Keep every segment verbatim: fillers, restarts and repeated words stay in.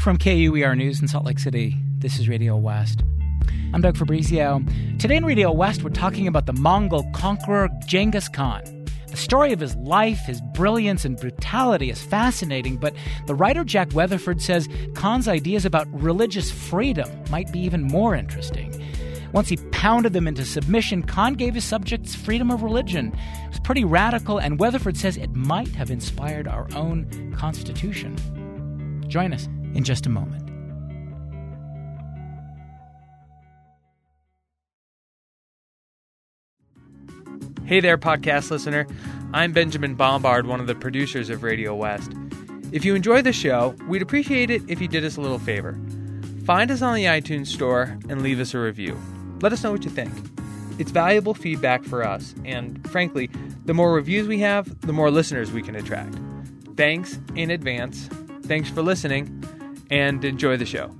From K U E R News in Salt Lake City, this is Radio West. I'm Doug Fabrizio. Today in Radio West, we're talking about the Mongol conqueror Genghis Khan. The story of his life, his brilliance, and brutality is fascinating, but the writer Jack Weatherford says Khan's ideas about religious freedom might be even more interesting. Once he pounded them into submission, Khan gave his subjects freedom of religion. It was pretty radical, and Weatherford says it might have inspired our own Constitution. Join us in just a moment. Hey there, podcast listener. I'm Benjamin Bombard, one of the producers of Radio West. If you enjoy the show, we'd appreciate it if you did us a little favor. Find us on the iTunes store and leave us a review. Let us know what you think. It's valuable feedback for us, and frankly, the more reviews we have, the more listeners we can attract. Thanks in advance. Thanks for listening, and enjoy the show.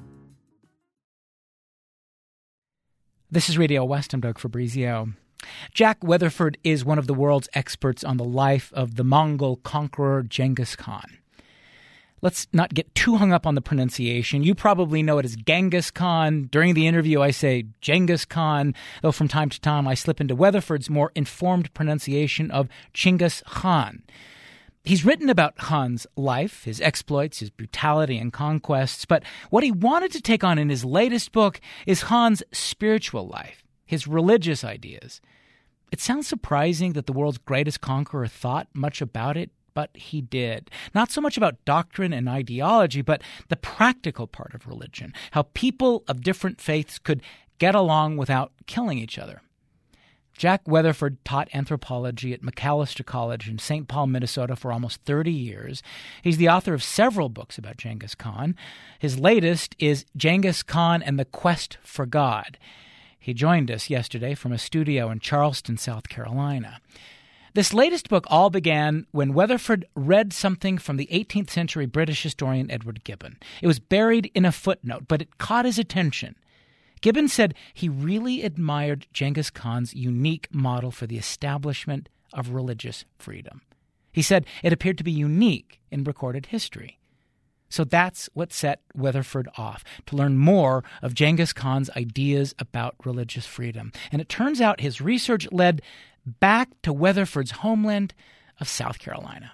This is Radio West. I'm Doug Fabrizio. Jack Weatherford is one of the world's experts on the life of the Mongol conqueror Genghis Khan. Let's not get too hung up on the pronunciation. You probably know it as Genghis Khan. During the interview, I say Genghis Khan, though from time to time I slip into Weatherford's more informed pronunciation of Chinggis Khan. He's written about Khan's life, his exploits, his brutality and conquests, but what he wanted to take on in his latest book is Khan's spiritual life, his religious ideas. It sounds surprising that the world's greatest conqueror thought much about it, but he did. Not so much about doctrine and ideology, but the practical part of religion, how people of different faiths could get along without killing each other. Jack Weatherford taught anthropology at Macalester College in Saint Paul, Minnesota for almost thirty years. He's the author of several books about Genghis Khan. His latest is Genghis Khan and the Quest for God. He joined us yesterday from a studio in Charleston, South Carolina. This latest book all began when Weatherford read something from the eighteenth century British historian Edward Gibbon. It was buried in a footnote, but it caught his attention. Gibbon said he really admired Genghis Khan's unique model for the establishment of religious freedom. He said it appeared to be unique in recorded history. So that's what set Weatherford off, to learn more of Genghis Khan's ideas about religious freedom. And it turns out his research led back to Weatherford's homeland of South Carolina.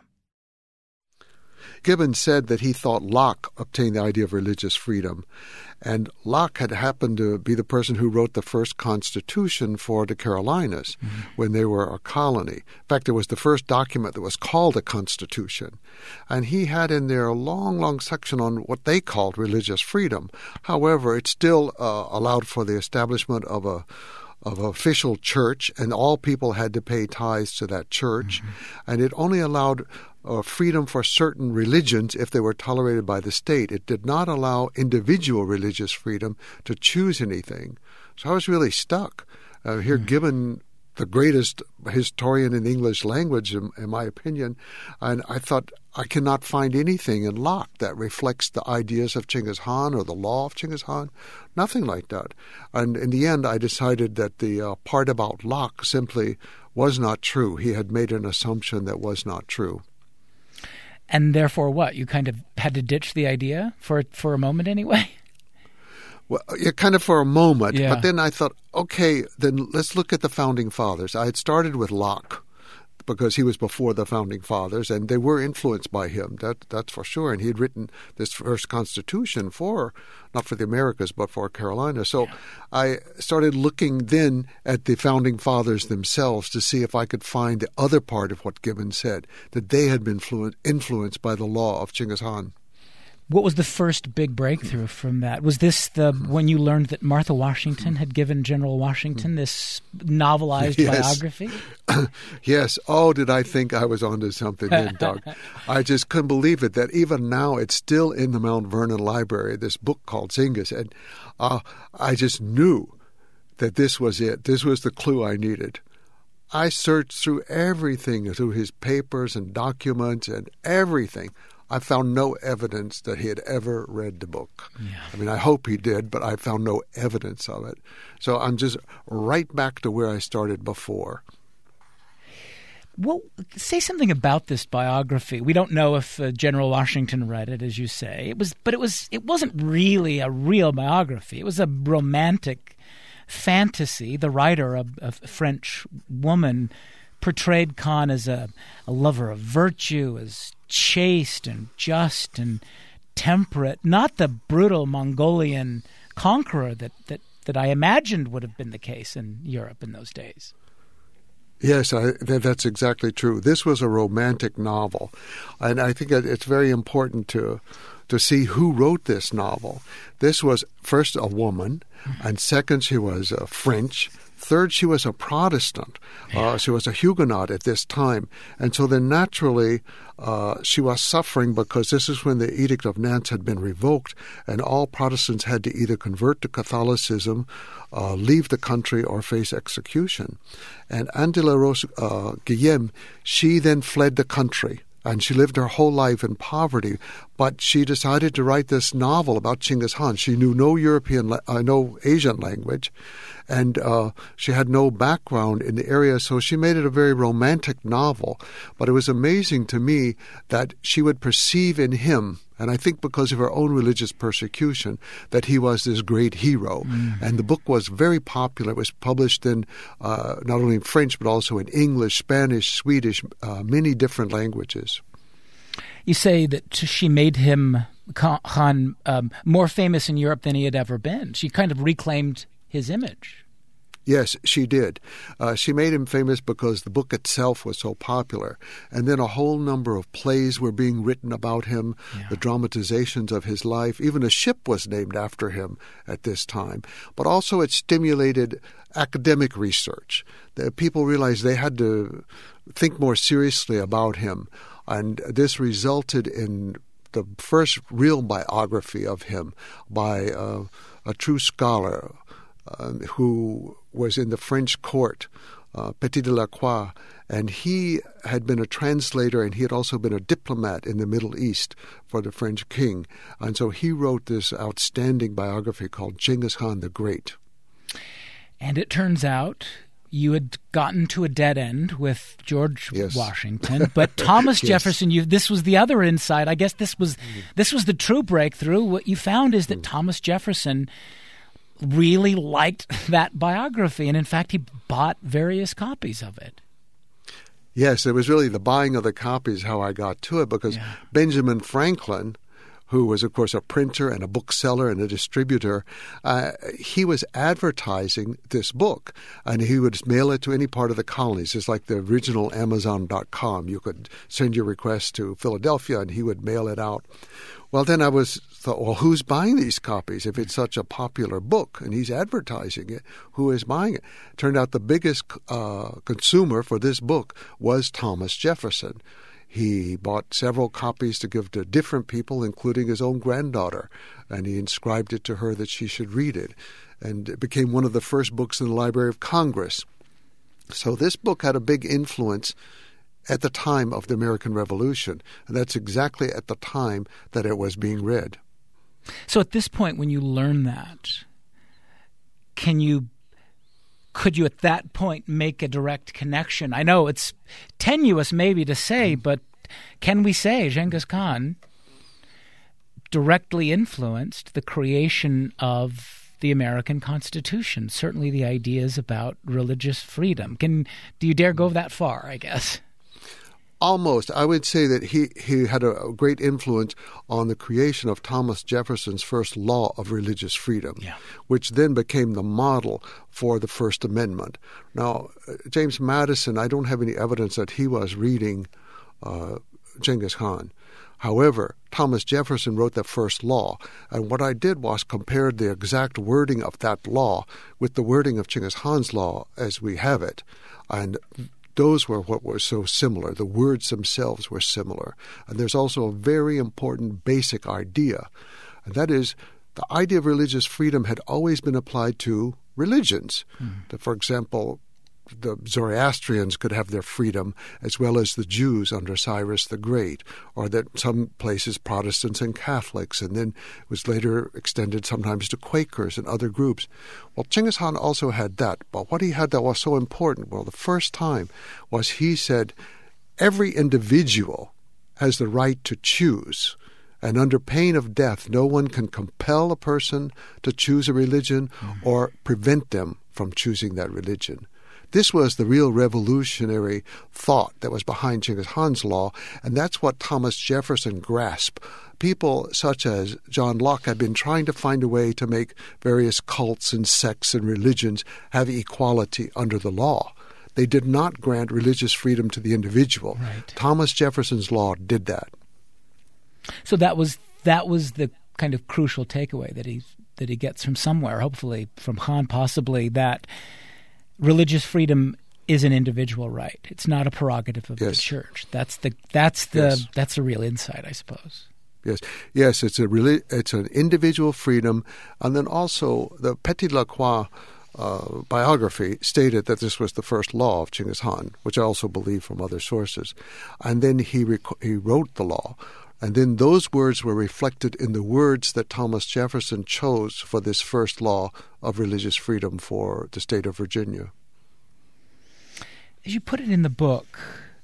Gibbon said that he thought Locke obtained the idea of religious freedom. And Locke had happened to be the person who wrote the first constitution for the Carolinas mm-hmm. when they were a colony. In fact, it was the first document that was called a constitution. And he had in there a long, long section on what they called religious freedom. However, it still uh, allowed for the establishment of a of an official church, and all people had to pay tithes to that church. Mm-hmm. And it only allowed uh, freedom for certain religions if they were tolerated by the state. It did not allow individual religious freedom to choose anything. So I was really stuck. Uh, here, mm-hmm. Gibbon, the greatest historian in the English language, in, in my opinion, and I thought, I cannot find anything in Locke that reflects the ideas of Chinggis Khan or the law of Chinggis Khan. Nothing like that. And in the end, I decided that the uh, part about Locke simply was not true. He had made an assumption that was not true. And therefore what? You kind of had to ditch the idea for for a moment anyway? Well, yeah, kind of for a moment. Yeah. But then I thought, okay, then let's look at the Founding Fathers. I had started with Locke, because he was before the Founding Fathers, and they were influenced by him, that that's for sure. And he had written this first Constitution for, not for the Americas, but for Carolina. So yeah. I started looking then at the Founding Fathers themselves to see if I could find the other part of what Gibbon said, that they had been flu- influenced by the law of Chinggis Khan. What was the first big breakthrough from that? Was this the when you learned that Martha Washington had given General Washington this novelized yes. biography? Yes. Oh, did I think I was onto something then, Doug? I just couldn't believe it, that even now it's still in the Mount Vernon Library, this book called Chinggis. And uh, I just knew that this was it. This was the clue I needed. I searched through everything, through his papers and documents and everything. I found no evidence that he had ever read the book. Yeah. I mean, I hope he did, but I found no evidence of it. So I'm just right back to where I started before. Well, say something about this biography. We don't know if uh, General Washington read it, as you say. It was, but it was. It wasn't really a real biography. It was a romantic fantasy. The writer, a, a French woman, portrayed Khan as a, a lover of virtue, as chaste and just and temperate, not the brutal Mongolian conqueror that, that, that I imagined would have been the case in Europe in those days. Yes, I, that, that's exactly true. This was a romantic novel, and I think it's very important to to see who wrote this novel. This was, first, a woman, and second, she was uh, French. Third, she was a Protestant. Yeah. Uh, she was a Huguenot at this time. And so then naturally, uh, she was suffering because this is when the Edict of Nantes had been revoked, and all Protestants had to either convert to Catholicism, uh, leave the country, or face execution. And Anne de la Rose uh, Guillem, she then fled the country. And she lived her whole life in poverty, but she decided to write this novel about Genghis Khan. She knew no European, uh, no Asian language, and uh, she had no background in the area, so she made it a very romantic novel. But it was amazing to me that she would perceive in him, and I think because of her own religious persecution, that he was this great hero. Mm. And the book was very popular. It was published in uh, not only in French, but also in English, Spanish, Swedish, uh, many different languages. You say that she made him, Khan, um, more famous in Europe than he had ever been. She kind of reclaimed his image. Yes, she did. Uh, she made him famous because the book itself was so popular. And then a whole number of plays were being written about him, yeah. the dramatizations of his life. Even a ship was named after him at this time. But also it stimulated academic research. The people realized they had to think more seriously about him. And this resulted in the first real biography of him by uh, a true scholar uh, who was in the French court, uh, Petit de la Croix, and he had been a translator and he had also been a diplomat in the Middle East for the French king. And so he wrote this outstanding biography called Genghis Khan the Great. And it turns out you had gotten to a dead end with George yes. Washington, but Thomas yes. Jefferson, you, this was the other insight. I guess this was this was the true breakthrough. What you found is that mm. Thomas Jefferson really liked that biography, and in fact, he bought various copies of it. Yes, it was really the buying of the copies how I got to it, because yeah. Benjamin Franklin, who was, of course, a printer and a bookseller and a distributor, uh, he was advertising this book, and he would mail it to any part of the colonies. It's like the original Amazon dot com. You could send your request to Philadelphia, and he would mail it out. Well, then I was thought, well, who's buying these copies if it's such a popular book and he's advertising it? Who is buying it? Turned out the biggest uh, consumer for this book was Thomas Jefferson. He bought several copies to give to different people, including his own granddaughter, and he inscribed it to her that she should read it. And it became one of the first books in the Library of Congress. So this book had a big influence at the time of the American Revolution, and that's exactly at the time that it was being read. So at this point, when you learn that, can you could you at that point make a direct connection? I know it's tenuous maybe to say, but can we say Genghis Khan directly influenced the creation of the American Constitution, certainly the ideas about religious freedom? Can do you dare go that far, I guess? Almost. I would say that he, he had a great influence on the creation of Thomas Jefferson's first law of religious freedom, yeah. which then became the model for the First Amendment. Now, James Madison, I don't have any evidence that he was reading uh, Genghis Khan. However, Thomas Jefferson wrote the first law, and what I did was compared the exact wording of that law with the wording of Genghis Khan's law as we have it, and those were what were so similar. The words themselves were similar. And there's also a very important basic idea, and that is the idea of religious freedom had always been applied to religions. Mm. For example, the Zoroastrians could have their freedom as well as the Jews under Cyrus the Great, or that some places Protestants and Catholics, and then it was later extended sometimes to Quakers and other groups. Well, Genghis Khan also had that, but what he had that was so important, well, the first time was he said, every individual has the right to choose, and under pain of death, no one can compel a person to choose a religion mm-hmm. or prevent them from choosing that religion. This was the real revolutionary thought that was behind Genghis Khan's law, and that's what Thomas Jefferson grasped. People such as John Locke had been trying to find a way to make various cults and sects and religions have equality under the law. They did not grant religious freedom to the individual. Right. Thomas Jefferson's law did that. So that was that was the kind of crucial takeaway that he that he gets from somewhere, hopefully from Khan, possibly, that religious freedom is an individual right. It's not a prerogative of yes. the church. That's the that's the yes. that's a real insight, I suppose. Yes, yes, it's a really it's an individual freedom, and then also the Petit Lacroix uh, biography stated that this was the first law of Genghis Khan, which I also believe from other sources, and then he rec- he wrote the law. And then those words were reflected in the words that Thomas Jefferson chose for this first law of religious freedom for the state of Virginia. As you put it in the book,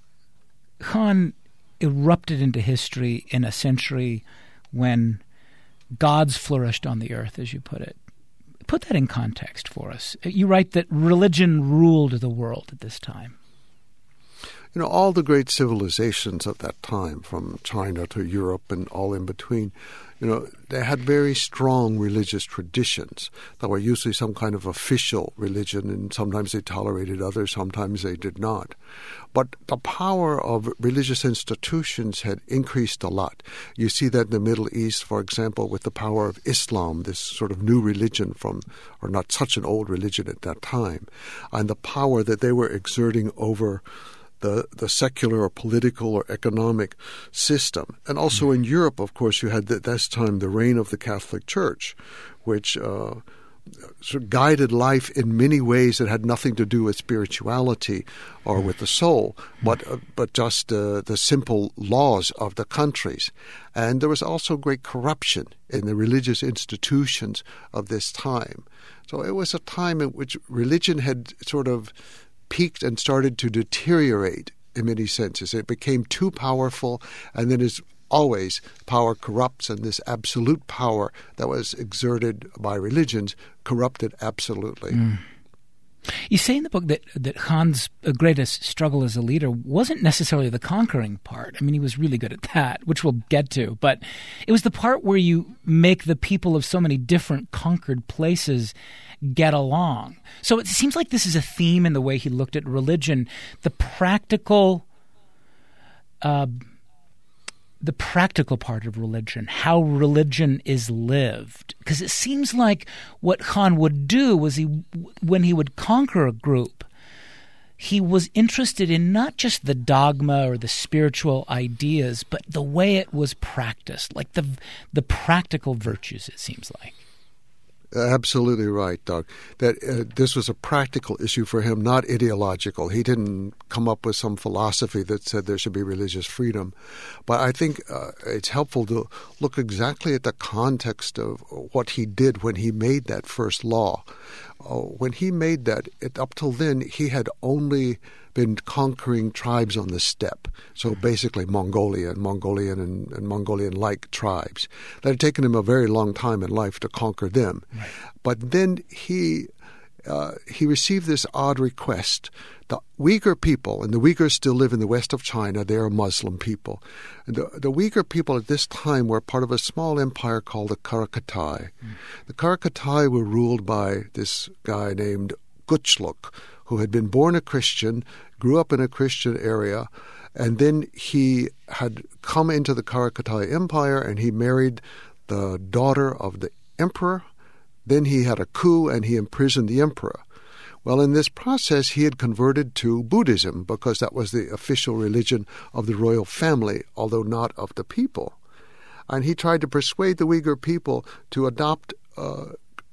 Khan erupted into history in a century when gods flourished on the earth, as you put it. Put that in context for us. You write that religion ruled the world at this time. You know, all the great civilizations of that time, from China to Europe and all in between, you know, they had very strong religious traditions that were usually some kind of official religion, and sometimes they tolerated others, sometimes they did not. But the power of religious institutions had increased a lot. You see that in the Middle East, for example, with the power of Islam, this sort of new religion from, or not such an old religion at that time, and the power that they were exerting over the the secular or political or economic system. And also in Europe, of course, you had at this time the reign of the Catholic Church, which uh, sort of guided life in many ways that had nothing to do with spirituality or with the soul, but uh, but just uh, the simple laws of the countries. And there was also great corruption in the religious institutions of this time. So it was a time in which religion had sort of peaked and started to deteriorate in many senses. It became too powerful, and then as always, power corrupts, and this absolute power that was exerted by religions corrupted absolutely. Mm. You say in the book that, that Khan's greatest struggle as a leader wasn't necessarily the conquering part. I mean, he was really good at that, which we'll get to, but it was the part where you make the people of so many different conquered places get along. So it seems like this is a theme in the way he looked at religion, the practical uh, the practical part of religion, how religion is lived. Because it seems like what Khan would do was he, when he would conquer a group, he was interested in not just the dogma or the spiritual ideas, but the way it was practiced, like the the practical virtues, it seems like. Absolutely right, Doug. That uh, this was a practical issue for him, not ideological. He didn't come up with some philosophy that said there should be religious freedom. But I think uh, it's helpful to look exactly at the context of what he did when he made that first law. Uh, when he made that, it, up till then, he had only been conquering tribes on the steppe, so basically Mongolia and Mongolian and, and Mongolian-like tribes. That had taken him a very long time in life to conquer them. Right. But then he uh, he received this odd request. The Uyghur people, and the Uyghurs still live in the west of China, they are Muslim people. And the, the Uyghur people at this time were part of a small empire called the Karakatay. Mm. The Karakatay were ruled by this guy named Guchluk, who had been born a Christian, grew up in a Christian area, and then he had come into the Karakatay Empire and he married the daughter of the emperor. Then he had a coup and he imprisoned the emperor. Well, in this process, he had converted to Buddhism because that was the official religion of the royal family, although not of the people. And he tried to persuade the Uyghur people to adopt uh,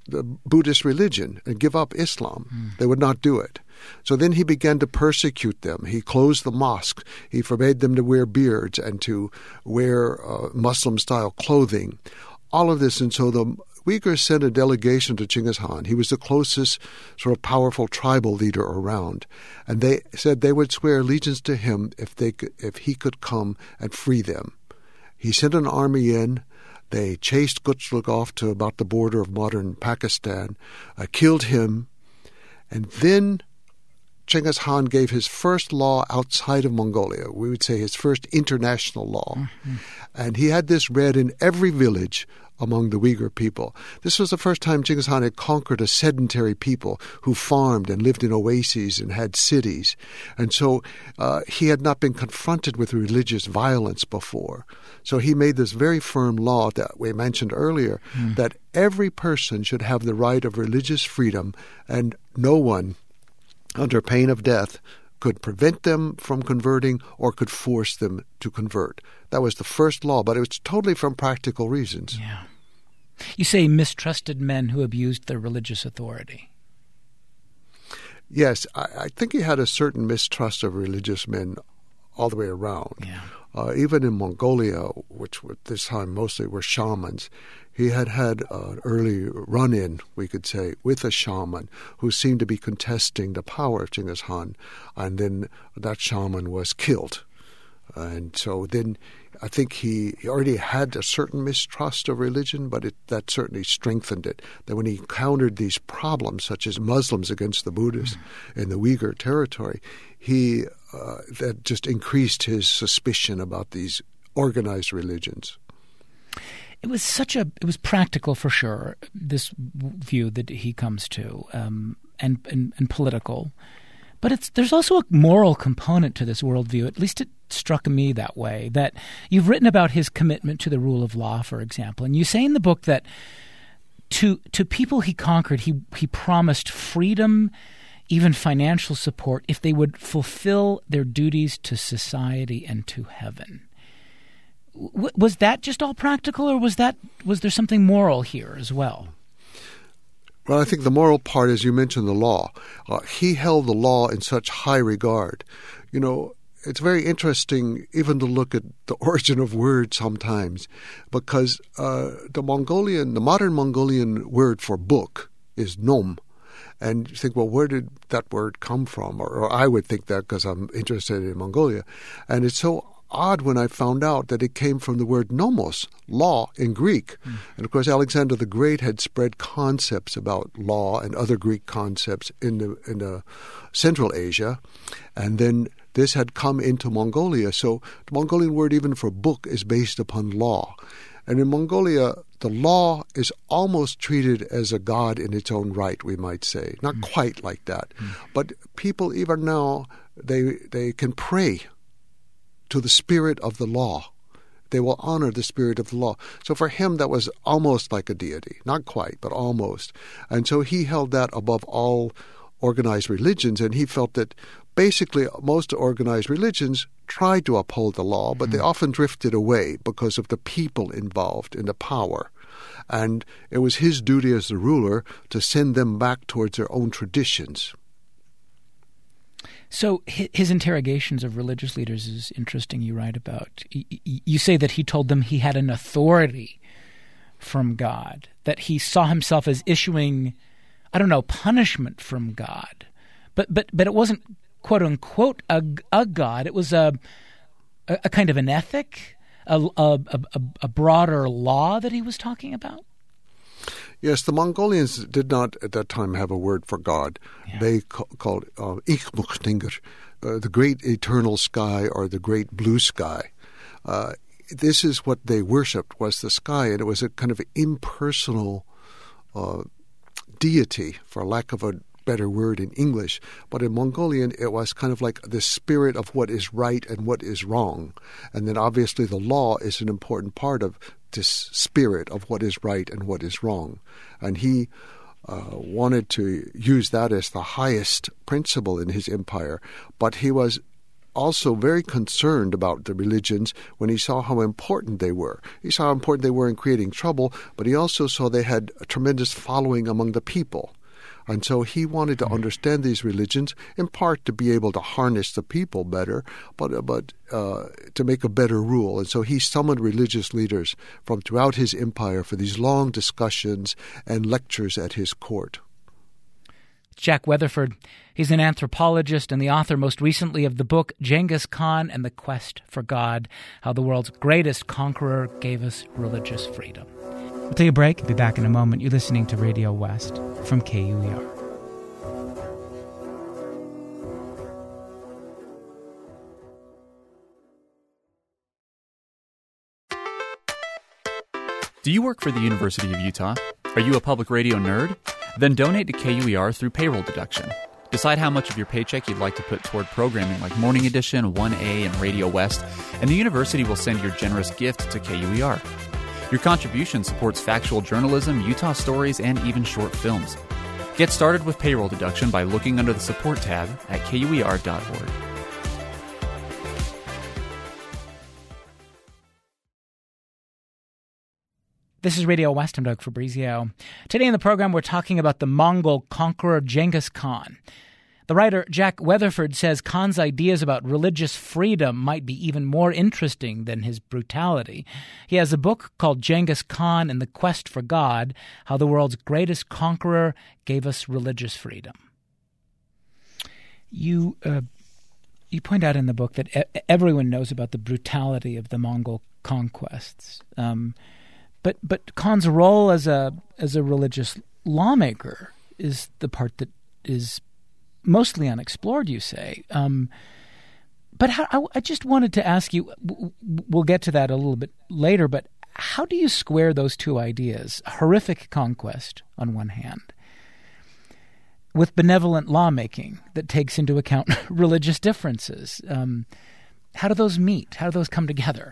the Buddhist religion and give up Islam. Mm. They would not do it. So then he began to persecute them. He closed the mosques. He forbade them to wear beards and to wear uh, Muslim-style clothing. All of this, and so the Uyghurs sent a delegation to Genghis Khan. He was the closest sort of powerful tribal leader around. And they said they would swear allegiance to him if they could, if he could come and free them. He sent an army in. They chased Gutschlag off to about the border of modern Pakistan, uh, killed him, and then Genghis Khan gave his first law outside of Mongolia. We would say his first international law. Mm-hmm. And he had this read in every village among the Uyghur people. This was the first time Genghis Khan had conquered a sedentary people who farmed and lived in oases and had cities. And so uh, he had not been confronted with religious violence before. So he made this very firm law that we mentioned earlier, mm. that every person should have the right of religious freedom, and no one, under pain of death, could prevent them from converting or could force them to convert. That was the first law, but it was totally from practical reasons. Yeah. You say mistrusted men who abused their religious authority. Yes, I, I think he had a certain mistrust of religious men all the way around. Yeah. Uh, even in Mongolia, which at this time mostly were shamans, he had had an early run-in, we could say, with a shaman who seemed to be contesting the power of Genghis Khan, and then that shaman was killed. And so then I think he, he already had a certain mistrust of religion, but it, that certainly strengthened it. That when he encountered these problems, such as Muslims against the Buddhists mm-hmm. in the Uyghur territory, he uh, that just increased his suspicion about these organized religions. It was such a, it was practical for sure, this view that he comes to, um, and, and, and political. But it's there's also a moral component to this worldview. At least it struck me that way, that you've written about his commitment to the rule of law, for example. And you say in the book that to to people he conquered, he, he promised freedom, even financial support, if they would fulfill their duties to society and to heaven. W- was that just all practical, or was that was there something moral here as well? Well, I think the moral part, as you mentioned, the law. Uh, he held the law in such high regard. You know, it's very interesting even to look at the origin of words sometimes, because uh, the Mongolian, the modern Mongolian word for book is nom. And you think, well, where did that word come from? Or, or I would think that because I'm interested in Mongolia. And it's so odd when I found out that it came from the word nomos, law in Greek. Mm. And of course, Alexander the Great had spread concepts about law and other Greek concepts in the, in the Central Asia. And then this had come into Mongolia. So the Mongolian word even for book is based upon law. And in Mongolia, the law is almost treated as a god in its own right, we might say. Not mm. quite like that. Mm. But people even now, they they can pray to the spirit of the law. They will honor the spirit of the law. So for him, that was almost like a deity. Not quite, but almost. And so he held that above all organized religions, and he felt that basically most organized religions tried to uphold the law, but mm-hmm. they often drifted away because of the people involved in the power. And it was his duty as the ruler to send them back towards their own traditions. So his interrogations of religious leaders is interesting, you write about. You say that he told them he had an authority from God, that he saw himself as issuing, I don't know, punishment from God. But but but it wasn't, quote unquote, a, a God. It was a, a, a kind of an ethic, a, a, a, a broader law that he was talking about? Yes, the Mongolians did not at that time have a word for God. Yeah. They ca- called uh, Ikmukhtingr, uh, the great eternal sky or the great blue sky. Uh, this is what they worshipped, was the sky, and it was a kind of impersonal uh, deity, for lack of a better word in English. But in Mongolian, it was kind of like the spirit of what is right and what is wrong. And then obviously the law is an important part of this spirit of what is right and what is wrong. And he uh, wanted to use that as the highest principle in his empire. But he was also very concerned about the religions when he saw how important they were. He saw how important they were in creating trouble, but he also saw they had a tremendous following among the people. And so he wanted to understand these religions, in part to be able to harness the people better, but but uh, to make a better rule. And so he summoned religious leaders from throughout his empire for these long discussions and lectures at his court. Jack Weatherford. He's an anthropologist and the author most recently of the book Genghis Khan and the Quest for God, How the World's Greatest Conqueror Gave Us Religious Freedom. We'll take a break. I'll be back in a moment. You're listening to Radio West from K U E R. Do you work for the University of Utah? Are you a public radio nerd? Then donate to K U E R through payroll deduction. Decide how much of your paycheck you'd like to put toward programming like Morning Edition, one A, and Radio West, and the university will send your generous gift to K U E R. Your contribution supports factual journalism, Utah stories, and even short films. Get started with payroll deduction by looking under the support tab at K U E R dot org. This is Radio West. I'm Doug Fabrizio. Today in the program, we're talking about the Mongol conqueror Genghis Khan. The writer Jack Weatherford says Khan's ideas about religious freedom might be even more interesting than his brutality. He has a book called Genghis Khan and the Quest for God, How the World's Greatest Conqueror Gave Us Religious Freedom. You uh, you point out in the book that e- everyone knows about the brutality of the Mongol conquests. Um, but but Khan's role as a as a religious lawmaker is the part that is mostly unexplored, you say. Um, but how, I, I just wanted to ask you, we'll get to that a little bit later, but how do you square those two ideas, horrific conquest on one hand, with benevolent lawmaking that takes into account religious differences? Um, how do those meet? How do those come together?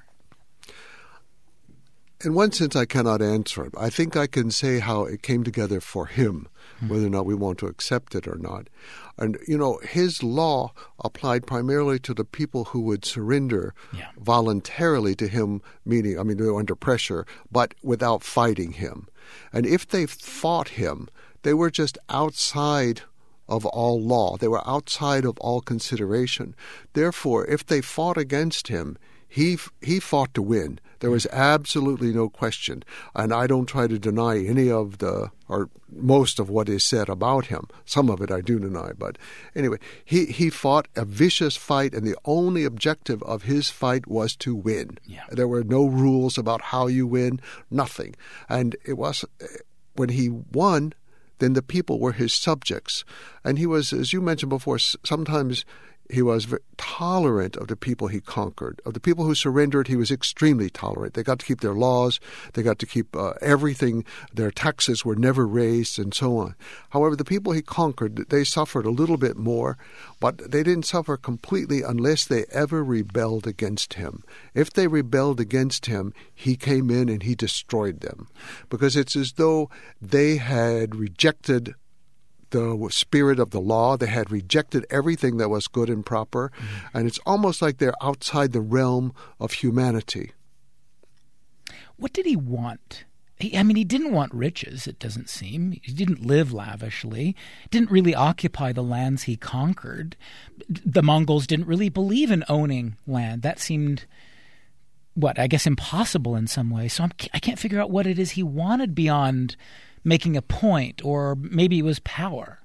In one sense, I cannot answer it. I think I can say how it came together for him, mm-hmm. whether or not we want to accept it or not. And, you know, his law applied primarily to the people who would surrender yeah. voluntarily to him, meaning, I mean, they were under pressure, but without fighting him. And if they fought him, they were just outside of all law. They were outside of all consideration. Therefore, if they fought against him, He he fought to win. There was absolutely no question. And I don't try to deny any of the, or most of what is said about him. Some of it I do deny. But anyway, he, he fought a vicious fight, and the only objective of his fight was to win. Yeah. There were no rules about how you win, nothing. And it was, when he won, then the people were his subjects. And he was, as you mentioned before, sometimes he was tolerant of the people he conquered. Of the people who surrendered, he was extremely tolerant. They got to keep their laws. They got to keep uh, everything. Their taxes were never raised and so on. However, the people he conquered, they suffered a little bit more, but they didn't suffer completely unless they ever rebelled against him. If they rebelled against him, he came in and he destroyed them. Because it's as though they had rejected the spirit of the law. They had rejected everything that was good and proper. Mm-hmm. And it's almost like they're outside the realm of humanity. What did he want? He, I mean, he didn't want riches, it doesn't seem. He didn't live lavishly. Didn't really occupy the lands he conquered. The Mongols didn't really believe in owning land. That seemed, what, I guess impossible in some way. So I'm, I can't figure out what it is he wanted beyond making a point, or maybe it was power.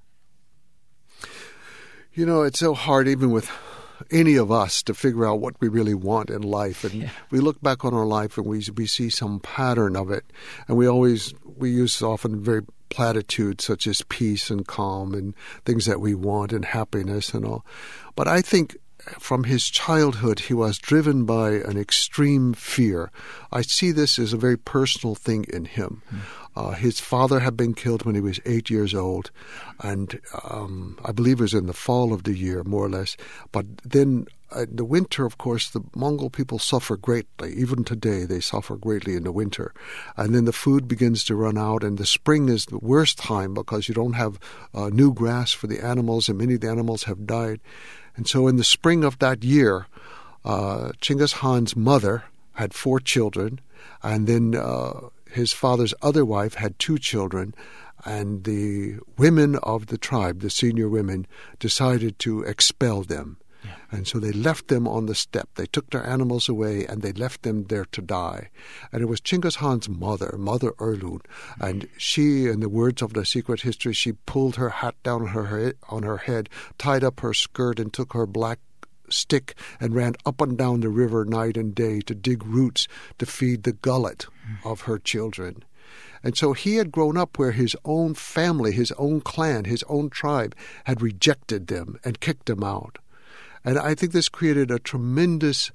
You know, it's so hard even with any of us to figure out what we really want in life. And yeah. we look back on our life and we we see some pattern of it. And we always, we use often very platitudes such as peace and calm and things that we want and happiness and all. But I think from his childhood, he was driven by an extreme fear. I see this as a very personal thing in him. Mm. Uh, his father had been killed when he was eight years old, and um, I believe it was in the fall of the year, more or less. But then in the winter, of course, the Mongol people suffer greatly. Even today, they suffer greatly in the winter. And then the food begins to run out, and the spring is the worst time because you don't have uh, new grass for the animals, and many of the animals have died. And so in the spring of that year, uh, Chinggis Khan's mother had four children, and then uh, his father's other wife had two children, and the women of the tribe, the senior women, decided to expel them. Yeah. And so they left them on the steppe. They took their animals away, and they left them there to die. And it was Chinggis Khan's mother, Mother Erlun, mm-hmm. and she, in the words of the secret history, she pulled her hat down on her head, on her head, tied up her skirt, and took her black stick and ran up and down the river night and day to dig roots to feed the gullet mm-hmm. of her children. And so he had grown up where his own family, his own clan, his own tribe had rejected them and kicked them out. And I think this created a tremendous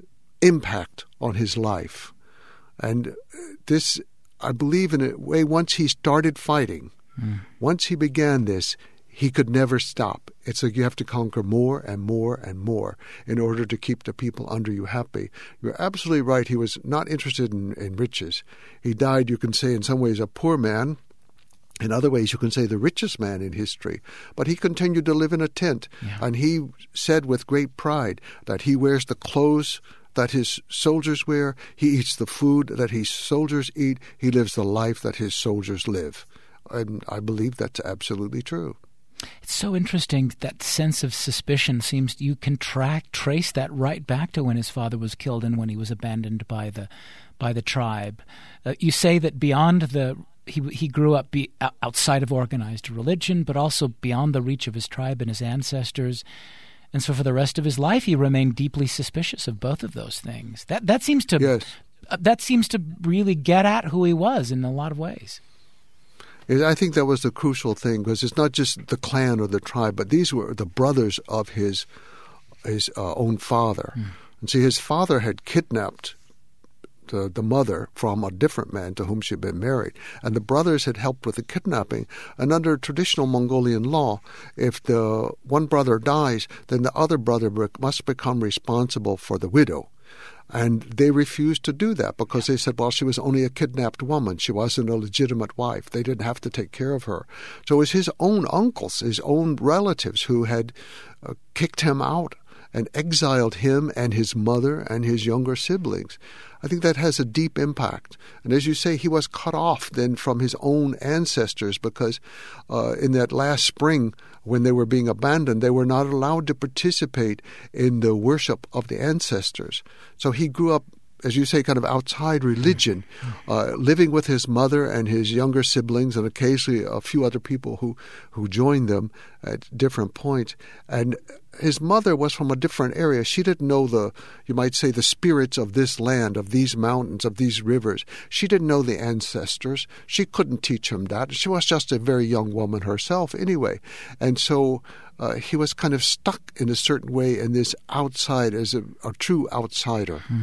impact on his life. And this, I believe in a way, once he started fighting, mm. once he began this, he could never stop. It's like you have to conquer more and more and more in order to keep the people under you happy. You're absolutely right. He was not interested in, in riches. He died, you can say, in some ways a poor man. In other ways, you can say the richest man in history. But he continued to live in a tent. Yeah. And he said with great pride that he wears the clothes that his soldiers wear. He eats the food that his soldiers eat. He lives the life that his soldiers live. And I believe that's absolutely true. It's so interesting, that sense of suspicion seems, you can track, trace that right back to when his father was killed and when he was abandoned by the by the tribe. Uh, you say that beyond the, he he grew up be, outside of organized religion, but also beyond the reach of his tribe and his ancestors. And so for the rest of his life, he remained deeply suspicious of both of those things. That that seems to yes. uh, that seems to really get at who he was in a lot of ways. I think that was the crucial thing, because it's not just the clan or the tribe, but these were the brothers of his his uh, own father. Mm. And see, his father had kidnapped the, the mother from a different man to whom she had been married, and the brothers had helped with the kidnapping. And under traditional Mongolian law, if the one brother dies, then the other brother must become responsible for the widow. And they refused to do that because they said, well, she was only a kidnapped woman. She wasn't a legitimate wife. They didn't have to take care of her. So it was his own uncles, his own relatives who had uh, kicked him out and exiled him and his mother and his younger siblings. I think that has a deep impact. And as you say, he was cut off then from his own ancestors because uh, in that last spring, when they were being abandoned, they were not allowed to participate in the worship of the ancestors. So he grew up, as you say, kind of outside religion, uh, living with his mother and his younger siblings and occasionally a few other people who, who joined them at different points. And his mother was from a different area. She didn't know the, you might say, the spirits of this land, of these mountains, of these rivers. She didn't know the ancestors. She couldn't teach him that. She was just a very young woman herself anyway. And so uh, he was kind of stuck in a certain way in this outside, as a, a true outsider. Hmm.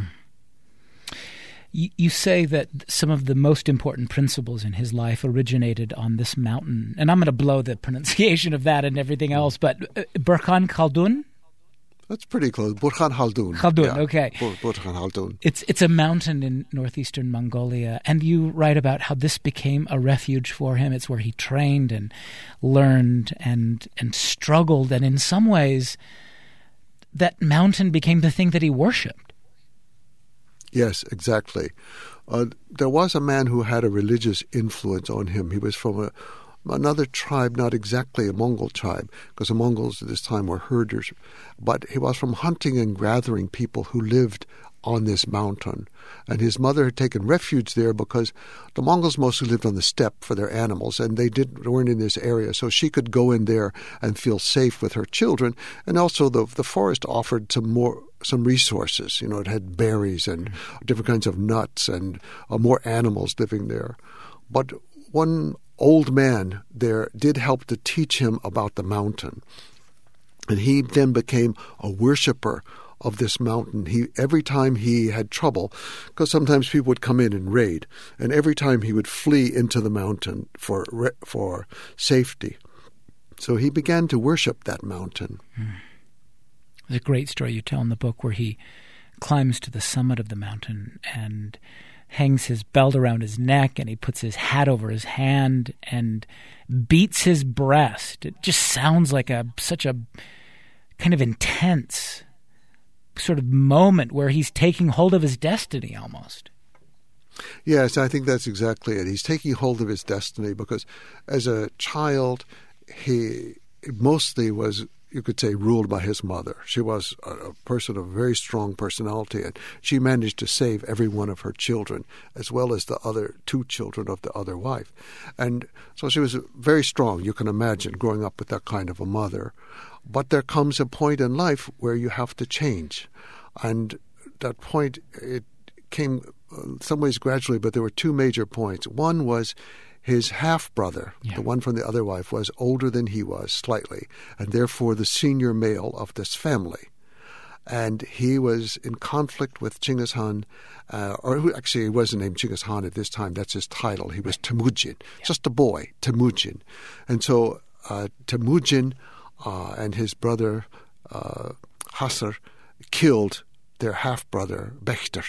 You say that some of the most important principles in his life originated on this mountain. And I'm going to blow the pronunciation of that and everything else, but uh, Burkhan Khaldun? That's pretty close. Burkhan Khaldun. Khaldun, yeah. okay. Bur- Burkhan Khaldun. It's, it's a mountain in northeastern Mongolia, and you write about how this became a refuge for him. It's where he trained and learned and and struggled, and in some ways that mountain became the thing that he worshipped. Yes, exactly. Uh, there was a man who had a religious influence on him. He was from a, another tribe, not exactly a Mongol tribe, because the Mongols at this time were herders, but he was from hunting and gathering people who lived on this mountain. And his mother had taken refuge there because the Mongols mostly lived on the steppe for their animals, and they didn't weren't in this area. So she could go in there and feel safe with her children. And also the the forest offered some more some resources. You know, it had berries and different kinds of nuts and uh, more animals living there. But one old man there did help to teach him about the mountain. And he then became a worshiper of this mountain. He every time he had trouble, because sometimes people would come in and raid, and every time he would flee into the mountain for for safety. So he began to worship that mountain. There's a great story you tell in the book where he climbs to the summit of the mountain and hangs his belt around his neck, and he puts his hat over his hand and beats his breast. It just sounds like a such a kind of intense sort of moment where he's taking hold of his destiny almost. Yes, I think that's exactly it. He's taking hold of his destiny because as a child, he mostly was, you could say, ruled by his mother. She was a person of very strong personality, and she managed to save every one of her children, as well as the other two children of the other wife. And so she was very strong, you can imagine, growing up with that kind of a mother. But there comes a point in life where you have to change. And that point, it came in some ways gradually, but there were two major points. One was his half-brother, yeah. the one from the other wife, was older than he was slightly, and therefore the senior male of this family. And he was in conflict with Genghis Khan, uh, or who, actually he wasn't named Genghis Khan at this time. That's his title. He was Temujin, yeah. just a boy, Temujin. And so uh, Temujin uh, and his brother uh, Hasar killed their half-brother Bekhtar.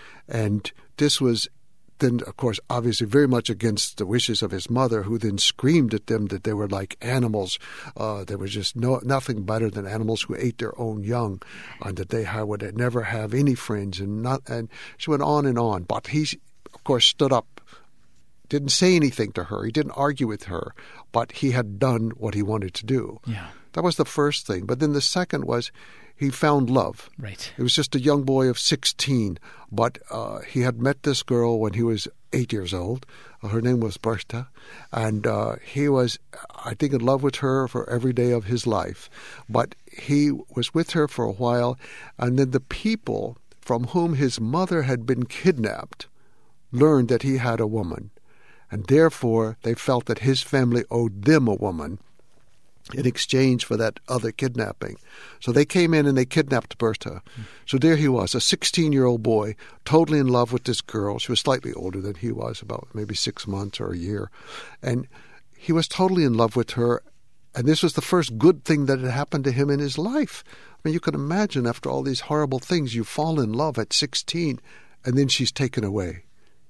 And this was then, of course, obviously very much against the wishes of his mother, who then screamed at them that they were like animals. Uh, they were just no, nothing better than animals who ate their own young, and that they had, would never have any friends. And not, and she went on and on. But he, of course, stood up, didn't say anything to her. He didn't argue with her, but he had done what he wanted to do. Yeah. That was the first thing. But then the second was he found love. Right. He was just a young boy of sixteen, but uh, he had met this girl when he was eight years old. Uh, her name was Bertha, and uh, he was, I think, in love with her for every day of his life. But he was with her for a while, and then the people from whom his mother had been kidnapped learned that he had a woman, and therefore they felt that his family owed them a woman in exchange for that other kidnapping. So they came in and they kidnapped Bertha. Mm. So there he was, a sixteen-year-old boy, totally in love with this girl. She was slightly older than he was, about maybe six months or a year. And he was totally in love with her. And this was the first good thing that had happened to him in his life. I mean, you can imagine after all these horrible things, you fall in love at sixteen, and then she's taken away.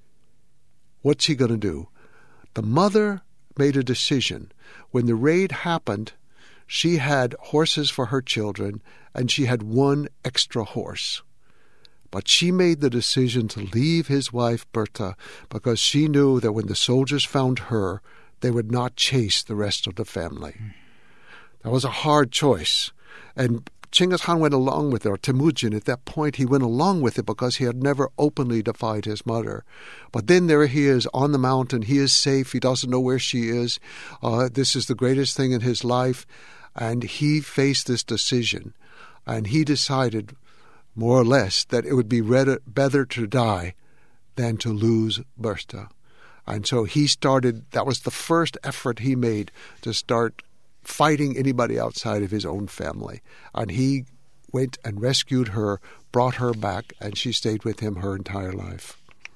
What's he going to do? The mother made a decision. When the raid happened, she had horses for her children, and she had one extra horse. But she made the decision to leave his wife, Bertha, because she knew that when the soldiers found her, they would not chase the rest of the family. Mm. That was a hard choice. And Genghis Khan went along with it, or Temujin. At that point, he went along with it because he had never openly defied his mother. But then there he is on the mountain. He is safe. He doesn't know where she is. Uh, this is the greatest thing in his life. And he faced this decision. And he decided, more or less, that it would be better to die than to lose Bertha. And so he started, that was the first effort he made to start fighting anybody outside of his own family. And he went and rescued her, brought her back, and she stayed with him her entire life.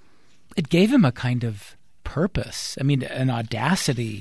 It gave him a kind of purpose. I mean, an audacity,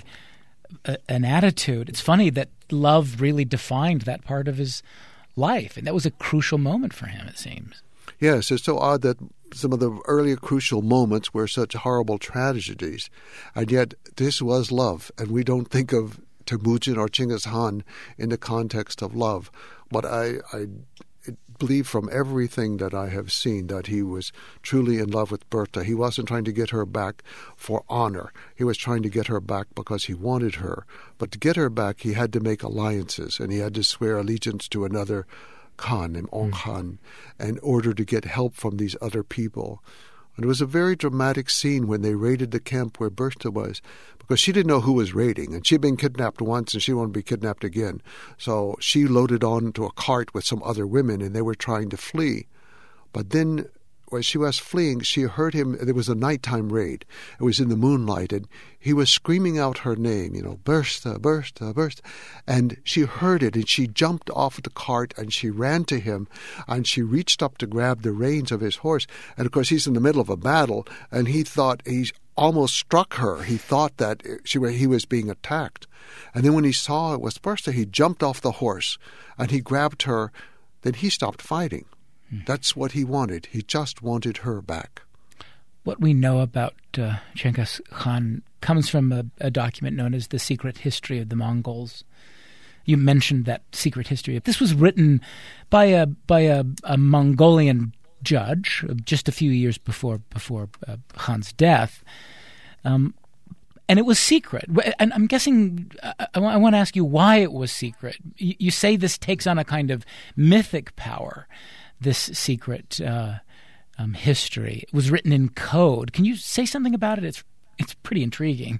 a, an attitude. It's funny that love really defined that part of his life, and that was a crucial moment for him, it seems. Yes, it's so odd that some of the earlier crucial moments were such horrible tragedies, and yet this was love, and we don't think of Temujin or Genghis Khan in the context of love. But I, I believe from everything that I have seen that he was truly in love with Bertha. He wasn't trying to get her back for honor. He was trying to get her back because he wanted her. But to get her back, he had to make alliances, and he had to swear allegiance to another Khan named Ong Khan in order to get help from these other people. And it was a very dramatic scene when they raided the camp where Bertha was, because she didn't know who was raiding, and she'd been kidnapped once and she wanted to be kidnapped again. So she loaded onto a cart with some other women, and they were trying to flee. But then when she was fleeing, she heard him. There was a nighttime raid. It was in the moonlight, and he was screaming out her name, you know, Bertha, Bertha, Bertha. And she heard it, and she jumped off the cart, and she ran to him, and she reached up to grab the reins of his horse. And, of course, he's in the middle of a battle, and he thought he almost struck her. He thought that she he was being attacked. And then when he saw it was Bertha, he jumped off the horse, and he grabbed her. then he stopped fighting. Hmm. That's what he wanted. He just wanted her back. What we know about uh, Genghis Khan comes from a, a document known as The Secret History of the Mongols. You mentioned that secret history. This was written by a by a, a Mongolian judge just a few years before before uh, Khan's death, um, and it was secret. And I'm guessing I, I want to ask you why it was secret. You, you say this takes on a kind of mythic power. This secret uh, um, history. It was written in code. Can you say something about it? It's it's pretty intriguing.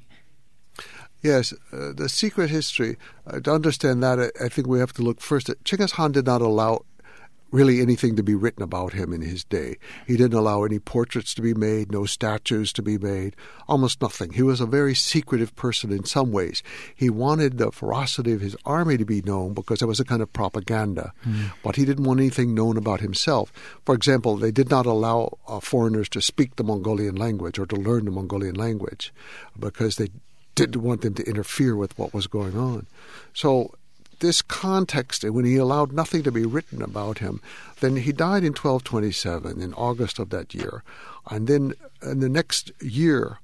Yes, uh, the secret history. Uh, to understand that, I, I think we have to look first at Genghis Khan did not allow really anything to be written about him in his day. He didn't allow any portraits to be made, no statues to be made, almost nothing. He was a very secretive person in some ways. He wanted the ferocity of his army to be known because it was a kind of propaganda, mm. but he didn't want anything known about himself. For example, they did not allow uh, foreigners to speak the Mongolian language or to learn the Mongolian language because they didn't want them to interfere with what was going on. So this context, when he allowed nothing to be written about him, then he died in twelve twenty-seven, in August of that year. And then in the next year,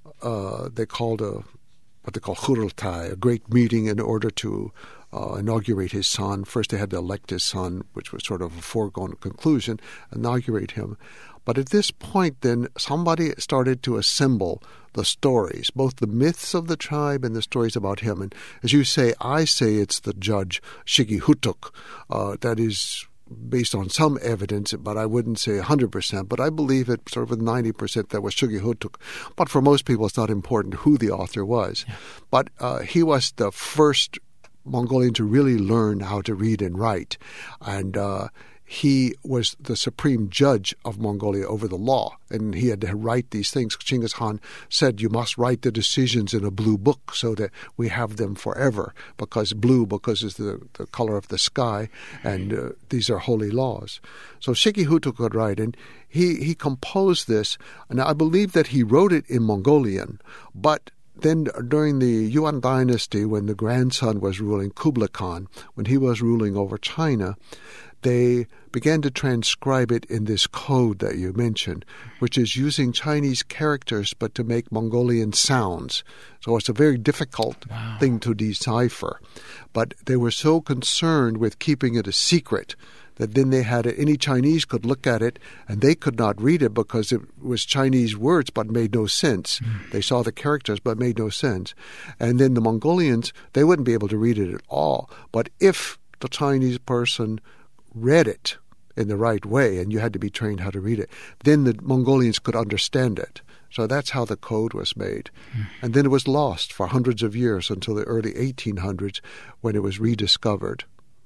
uh, they called a what they call Khurultai, a great meeting in order to uh, inaugurate his son. First they had to elect his son, which was sort of a foregone conclusion, inaugurate him. But at this point, then, somebody started to assemble the stories, both the myths of the tribe and the stories about him. And as you say, I say it's the judge, Shigi Hutuk. Uh, that is based on some evidence, but I wouldn't say one hundred percent. But I believe it sort of with ninety percent that was Shigi Hutuk. But for most people, it's not important who the author was. Yeah. But uh, he was the first Mongolian to really learn how to read and write. And uh he was the supreme judge of Mongolia over the law, and he had to write these things. Genghis Khan said, you must write the decisions in a blue book so that we have them forever, because blue, because it's the, the color of the sky, and uh, these are holy laws. So Shigi Hutuk could write, and he, he composed this, and I believe that he wrote it in Mongolian, but then during the Yuan dynasty, when the grandson was ruling, Kublai Khan, when he was ruling over China, they began to transcribe it in this code that you mentioned, which is using Chinese characters but to make Mongolian sounds. So it's a very difficult wow. thing to decipher. But they were so concerned with keeping it a secret that then they had it, any Chinese could look at it and they could not read it because it was Chinese words but made no sense. Mm. They saw the characters but made no sense. And then the Mongolians, they wouldn't be able to read it at all. But if the Chinese person read it in the right way, and you had to be trained how to read it, then the Mongolians could understand it. So that's how the code was made. Mm. And then it was lost for hundreds of years until the early eighteen hundreds when it was rediscovered.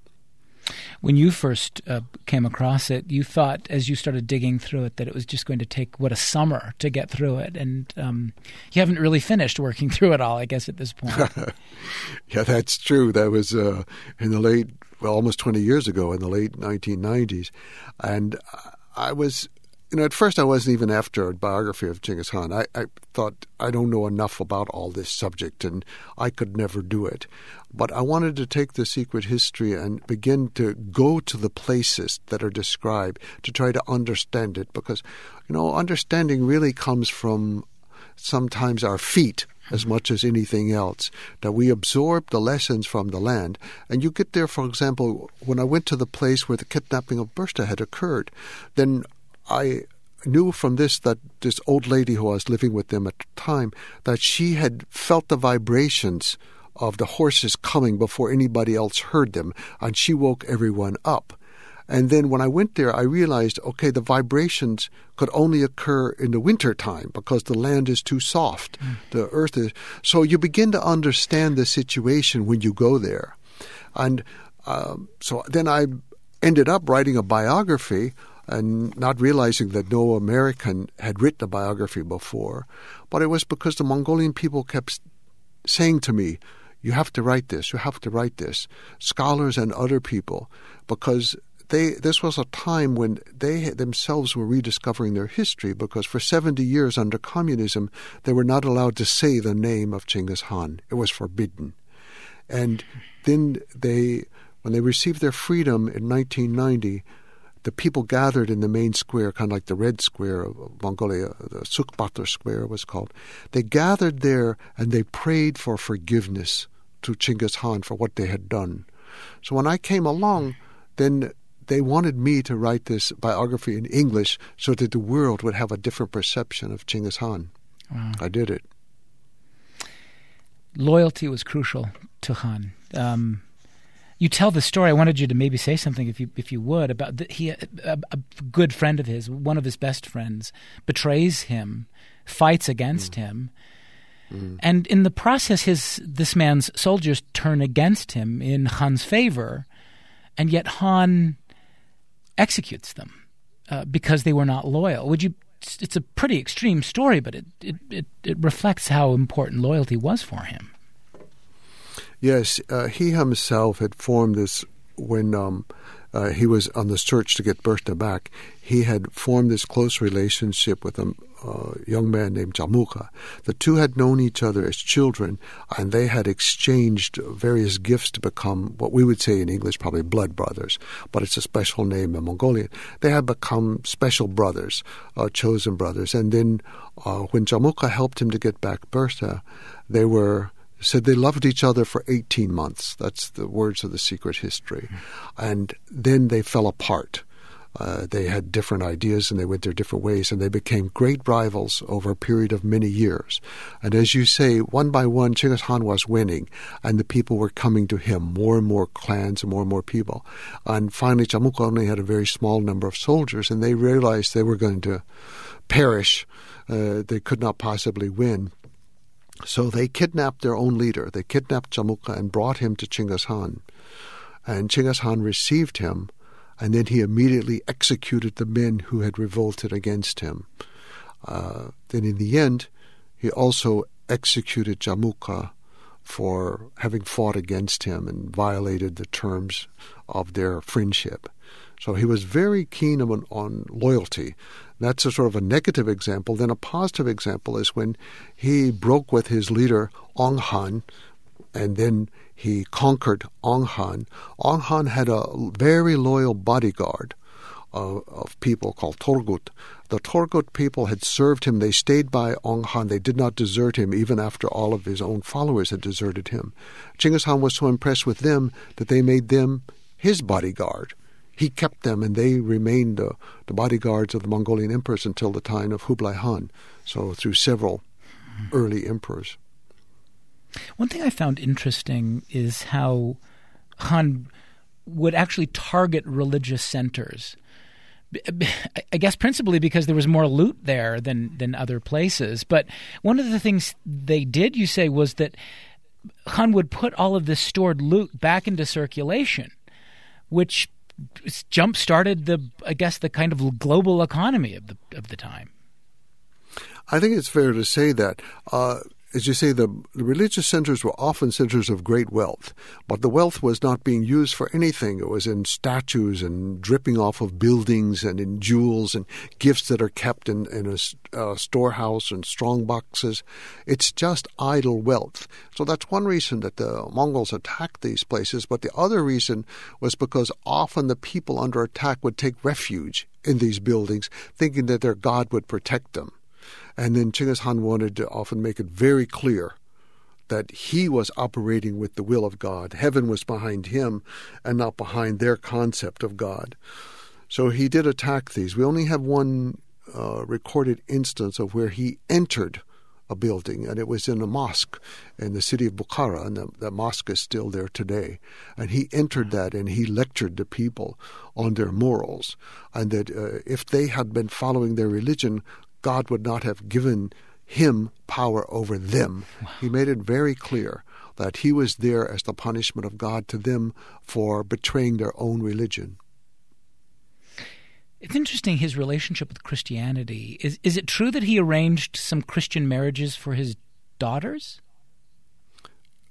When you first uh, came across it, you thought, as you started digging through it, that it was just going to take, what, a summer to get through it. And um, you haven't really finished working through it all, I guess, at this point. Yeah, that's true. That was uh, in the late, well, almost twenty years ago, in the late nineteen nineties. And I was, you know, at first I wasn't even after a biography of Genghis Khan. I, I thought, I don't know enough about all this subject, and I could never do it. But I wanted to take the secret history and begin to go to the places that are described to try to understand it. Because, you know, understanding really comes from sometimes our feet as much as anything else, that we absorb the lessons from the land. And you get there, for example, when I went to the place where the kidnapping of Bursta had occurred, then I knew from this that this old lady who I was living with them at the time, that she had felt the vibrations of the horses coming before anybody else heard them, and she woke everyone up. And then when I went there, I realized, okay, the vibrations could only occur in the winter time because the land is too soft. Mm. The earth is... So you begin to understand the situation when you go there. And um, so then I ended up writing a biography and not realizing that no American had written a biography before. But it was because the Mongolian people kept saying to me, you have to write this, you have to write this, scholars and other people, because they this was a time when they themselves were rediscovering their history, because for seventy years under communism, they were not allowed to say the name of Genghis Khan. It was forbidden. And then they when they received their freedom in nineteen ninety, the people gathered in the main square, kind of like the Red Square of Mongolia, the Sukbatlar Square was called. They gathered there and they prayed for forgiveness to Chinggis Khan for what they had done. So when I came along, then they wanted me to write this biography in English so that the world would have a different perception of Chinggis Khan. Wow. I did it. Loyalty was crucial to Khan. Um, you tell the story. I wanted you to maybe say something, if you if you would, about the, he a, a good friend of his, one of his best friends, betrays him, fights against mm. him, mm. and in the process, his this man's soldiers turn against him in Khan's favor, and yet Khan executes them uh, because they were not loyal. Would you? It's a pretty extreme story, but it, it, it, it reflects how important loyalty was for him. Yes, uh, he himself had formed this when um, uh, he was on the search to get Bertha back. He had formed this close relationship with a uh, young man named Jamukha. The two had known each other as children, and they had exchanged various gifts to become what we would say in English probably blood brothers, but it's a special name in Mongolian. They had become special brothers, uh, chosen brothers. And then uh, when Jamukha helped him to get back Bertha, they were... said they loved each other for eighteen months. That's the words of the secret history. Mm-hmm. And then they fell apart. Uh, they had different ideas and they went their different ways, and they became great rivals over a period of many years. And as you say, one by one, Chinggis Khan was winning, and the people were coming to him, more and more clans and more and more people. And finally, Jamukha only had a very small number of soldiers, and they realized they were going to perish. Uh, they could not possibly win. So they kidnapped their own leader. They kidnapped Jamukha and brought him to Chinggis Khan. And Chinggis Khan received him, and then he immediately executed the men who had revolted against him. Uh, then in the end, he also executed Jamukha for having fought against him and violated the terms of their friendship. So he was very keen on, on loyalty. That's a sort of a negative example. Then a positive example is when he broke with his leader, Ong Han, and then he conquered Ong Han. Ong Han had a very loyal bodyguard uh, of people called Torgut. The Torgut people had served him. They stayed by Ong Han. They did not desert him, even after all of his own followers had deserted him. Chinggis Khan was so impressed with them that they made them his bodyguard. He kept them, and they remained uh, the bodyguards of the Mongolian emperors until the time of Kublai Khan, so through several early emperors. One thing I found interesting is how Khan would actually target religious centers. I guess principally because there was more loot there than, than other places. But one of the things they did, you say, was that Khan would put all of this stored loot back into circulation, which jump-started the, I guess, the kind of global economy of the of the time. I think it's fair to say that, uh, as you say, the, the religious centers were often centers of great wealth, but the wealth was not being used for anything. It was in statues and dripping off of buildings and in jewels and gifts that are kept in, in a uh, storehouse and strong boxes. It's just idle wealth. So that's one reason that the Mongols attacked these places, but the other reason was because often the people under attack would take refuge in these buildings, thinking that their god would protect them. And then Chinggis Khan wanted to often make it very clear that he was operating with the will of God. Heaven was behind him and not behind their concept of God. So he did attack these. We only have one uh, recorded instance of where he entered a building, and it was in a mosque in the city of Bukhara, and the, the mosque is still there today. And he entered that, and he lectured the people on their morals, and that uh, if they had been following their religion, God would not have given him power over them. Wow. He made it very clear that he was there as the punishment of God to them for betraying their own religion. It's interesting, his relationship with Christianity. Is is it true that he arranged some Christian marriages for his daughters?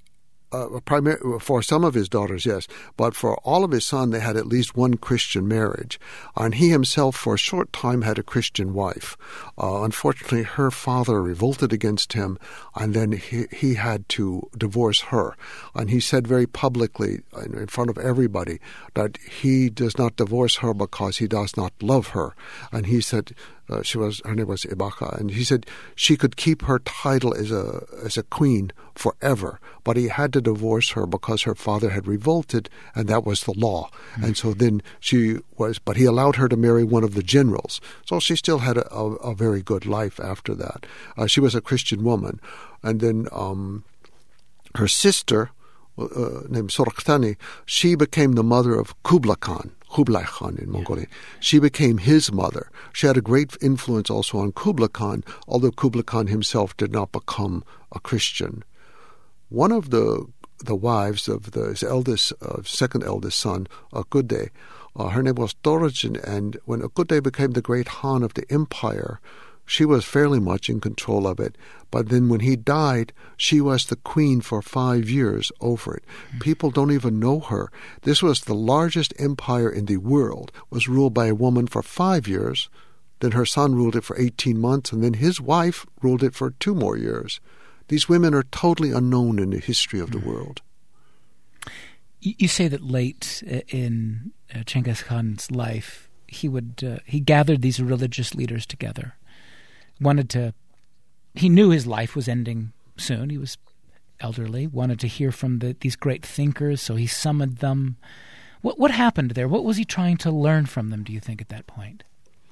Uh, primar- for some of his daughters, yes, but for all of his sons, they had at least one Christian marriage. And he himself, for a short time, had a Christian wife. Uh, unfortunately, her father revolted against him, and then he, he had to divorce her. And he said very publicly, in front of everybody, that he does not divorce her because he does not love her. And he said, uh, she was her name was Ibaka, and he said she could keep her title as a as a queen forever, but he had to divorce her because her father had revolted, and that was the law. Mm-hmm. And so then she was, but he allowed her to marry one of the generals. So she still had a, a, a very good life after that. Uh, she was a Christian woman. And then um, her sister, uh, named Soroktani, she became the mother of Kublai Khan. Kublai Khan in Mongolia. She became his mother. She had a great influence also on Kublai Khan, although Kublai Khan himself did not become a Christian. One of the the wives of the, his eldest, uh, second eldest son, Akude, uh, her name was Dorjin, and when Akude became the great Khan of the empire, she was fairly much in control of it. But then when he died, she was the queen for five years over it. Mm-hmm. People don't even know her. This was the largest empire in the world, was ruled by a woman for five years. Then her son ruled it for eighteen months, and then his wife ruled it for two more years. These women are totally unknown in the history of the mm-hmm. world. You say that late in uh, Genghis Khan's life, he would uh, he gathered these religious leaders together. Wanted to, he knew his life was ending soon. He was elderly, wanted to hear from the, these great thinkers, so he summoned them. What what happened there? What was he trying to learn from them, do you think, at that point?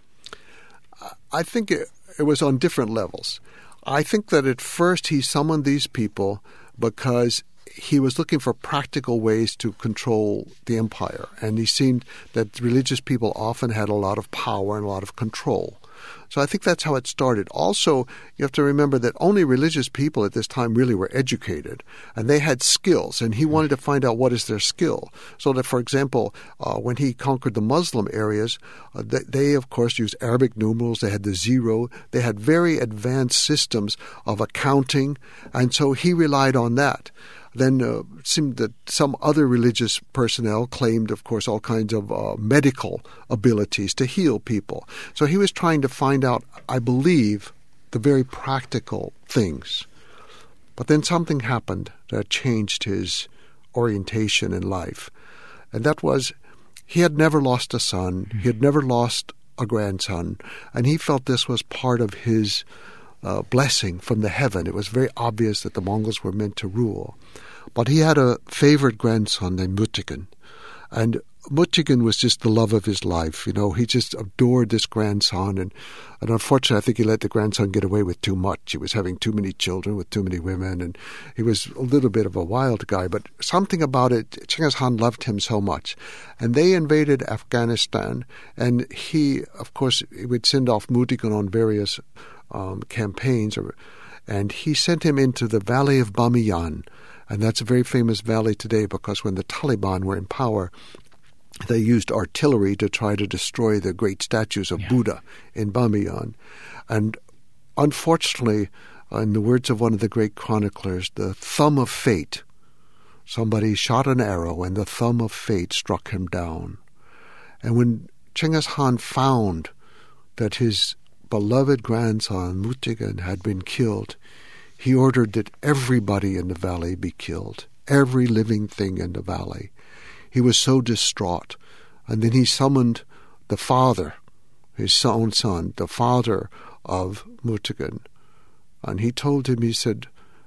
I think it, it was on different levels. I think that at first he summoned these people because he was looking for practical ways to control the empire, and he seemed that religious people often had a lot of power and a lot of control. So I think that's how it started. Also, you have to remember that only religious people at this time really were educated, and they had skills, and he wanted to find out what is their skill. So that, for example, uh, when he conquered the Muslim areas, uh, they, they, of course, used Arabic numerals. They had the zero. They had very advanced systems of accounting, and so he relied on that. Then uh, it seemed that some other religious personnel claimed, of course, all kinds of uh, medical abilities to heal people. So he was trying to find out, I believe, the very practical things. But then something happened that changed his orientation in life. And that was, he had never lost a son. He had never lost a grandson. And he felt this was part of his Uh, blessing from the heaven. It was very obvious that the Mongols were meant to rule. But he had a favorite grandson named Mutigan. And Mutigan was just the love of his life. You know, he just adored this grandson. And, and unfortunately, I think he let the grandson get away with too much. He was having too many children with too many women. And he was a little bit of a wild guy. But something about it, Genghis Khan loved him so much. And they invaded Afghanistan. And he, of course, he would send off Mutigan on various Um, campaigns, or, and he sent him into the Valley of Bamiyan, and that's a very famous valley today because when the Taliban were in power, they used artillery to try to destroy the great statues of yeah. Buddha in Bamiyan. And unfortunately, in the words of one of the great chroniclers, the thumb of fate, somebody shot an arrow and the thumb of fate struck him down. And when Genghis Khan found that his beloved grandson, Mutigan, had been killed, he ordered that everybody in the valley be killed, every living thing in the valley. He was so distraught. And then he summoned the father, his own son, the father of Mutigan. And he told him, he said,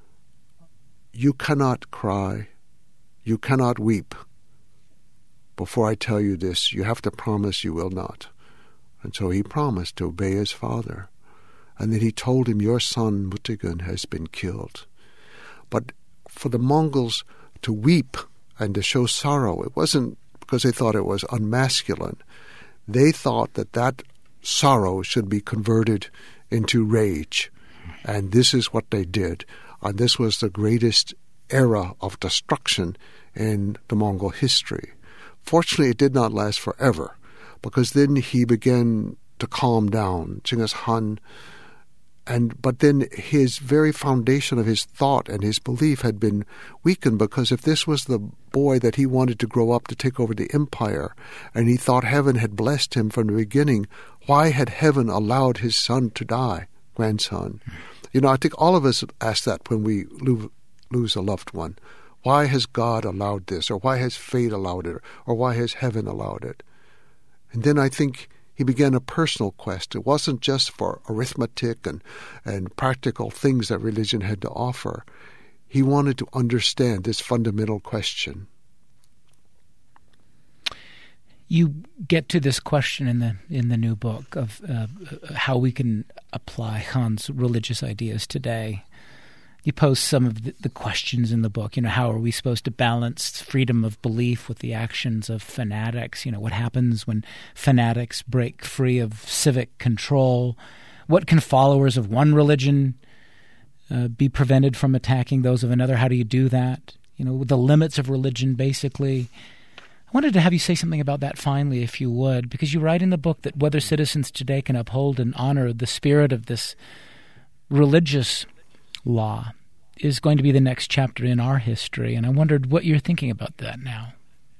"You cannot cry, you cannot weep. Before I tell you this, you have to promise you will not." And so he promised to obey his father. And then he told him, "Your son Mutigan has been killed." But for the Mongols to weep and to show sorrow, it wasn't because they thought it was unmasculine. They thought that that sorrow should be converted into rage. And this is what they did. And this was the greatest era of destruction in the Mongol history. Fortunately, it did not last forever, because then he began to calm down. Genghis Khan And but then his very foundation of his thought and his belief had been weakened, because if this was the boy that he wanted to grow up to take over the empire, and he thought heaven had blessed him from the beginning, why had heaven allowed his son to die, grandson? You know, I think all of us ask that when we lo- lose a loved one. Why has God allowed this? Or why has fate allowed it? Or why has heaven allowed it? And then I think he began a personal quest. It wasn't just for arithmetic and, and practical things that religion had to offer. He wanted to understand this fundamental question. You get to this question in the in the new book of uh, how we can apply Han's religious ideas today. You pose some of the, the questions in the book. You know, how are we supposed to balance freedom of belief with the actions of fanatics? You know, what happens when fanatics break free of civic control? What can followers of one religion uh, be prevented from attacking those of another? How do you do that? You know, the limits of religion, basically. I wanted to have you say something about that finally, if you would, because you write in the book that whether citizens today can uphold and honor the spirit of this religious law is going to be the next chapter in our history. And I wondered what you're thinking about that now.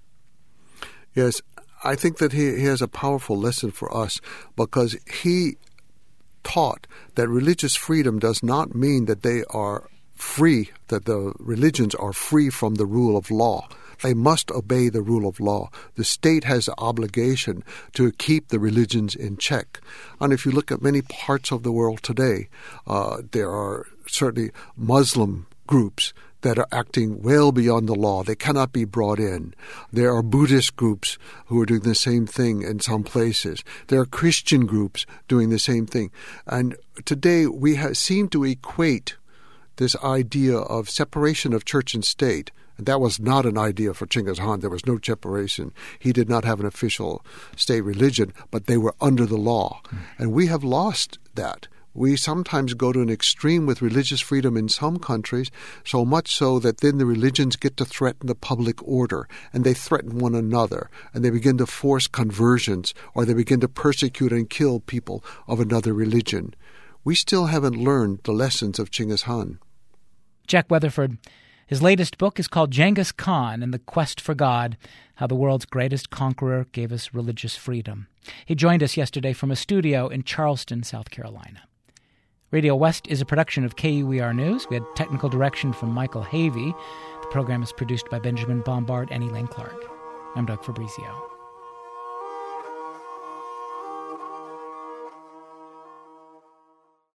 Yes, I think that he, he has a powerful lesson for us, because he taught that religious freedom does not mean that they are free, that the religions are free from the rule of law. They must obey the rule of law. The state has an obligation to keep the religions in check. And if you look at many parts of the world today, uh, there are certainly Muslim groups that are acting well beyond the law. They cannot be brought in. There are Buddhist groups who are doing the same thing in some places. There are Christian groups doing the same thing. And today we have, seem to equate this idea of separation of church and state. And that was not an idea for Chinggis Khan. There was no separation. He did not have an official state religion, but they were under the law. Mm. And we have lost that. We sometimes go to an extreme with religious freedom in some countries, so much so that then the religions get to threaten the public order, and they threaten one another, and they begin to force conversions, or they begin to persecute and kill people of another religion. We still haven't learned the lessons of Chinggis Khan. Jack Weatherford. His latest book is called Genghis Khan and the Quest for God, How the World's Greatest Conqueror Gave Us Religious Freedom. He joined us yesterday from a studio in Charleston, South Carolina. Radio West is a production of K U E R News. We had technical direction from Michael Havey. The program is produced by Benjamin Bombard and Elaine Clark. I'm Doug Fabrizio.